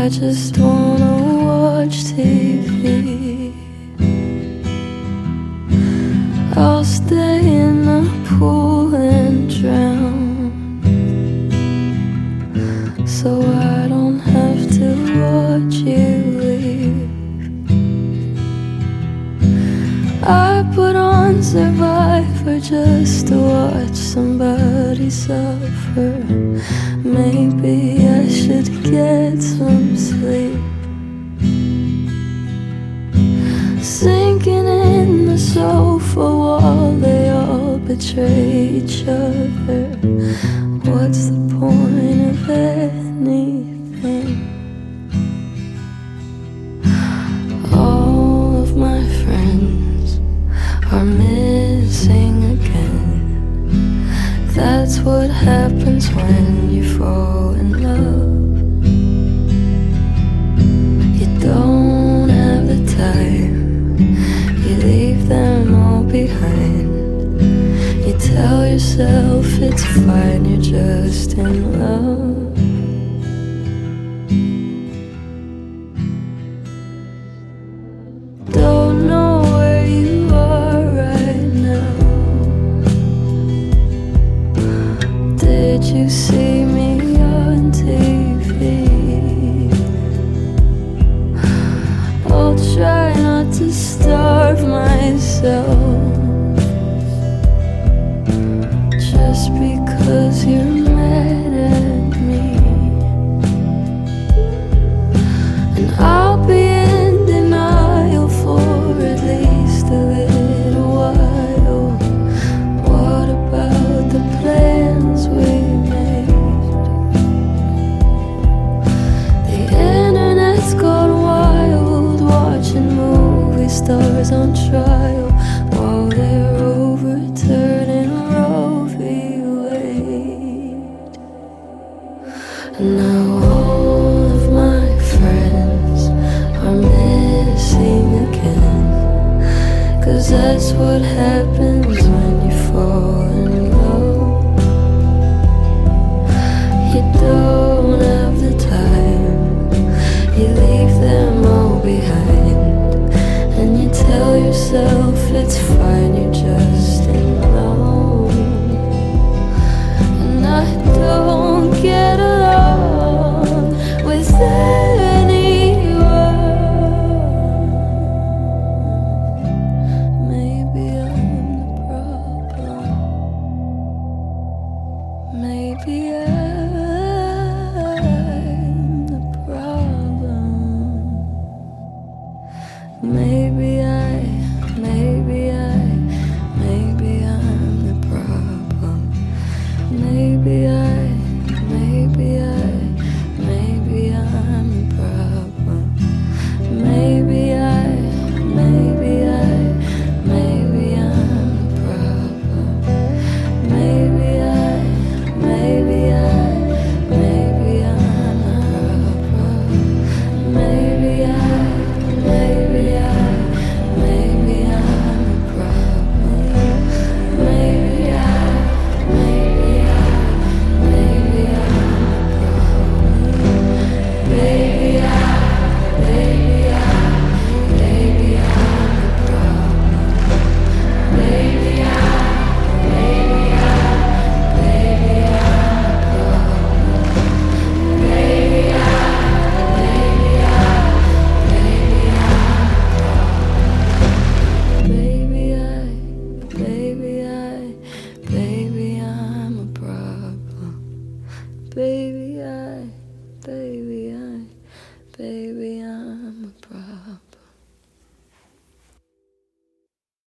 just wanna watch TV. I'll stay in the pool and drown, so I don't have to watch you leave. I put on Survivor just to watch somebody suffer. Maybe I should get some sleep. Sinking in the sofa wall, they all betray each other. What's the point of anything? All of my friends are missing again. That's what happens when you fall in love. You don't have the time, you leave them all behind. You tell yourself it's fine, you're just in love. Don't know where you are right now. Did you see me on TV? I'll try not to starve myself just because you're mad at me. And I'll be in denial for at least a little while. What about the plans we made? The internet's gone wild, watching movie stars on trial while they're overturning Roe v. Wade. And now all of my friends are missing again, 'cause that's what happens when you fall in love. You don't have the time, you leave them all behind, and you tell yourself it's fine, you're just in love. And I don't get along with anyone. Maybe I'm the problem. Maybe I'm the problem. Maybe I'm the problem. Maybe I'm the problem. Maybe I'm the problem. Maybe I'm baby.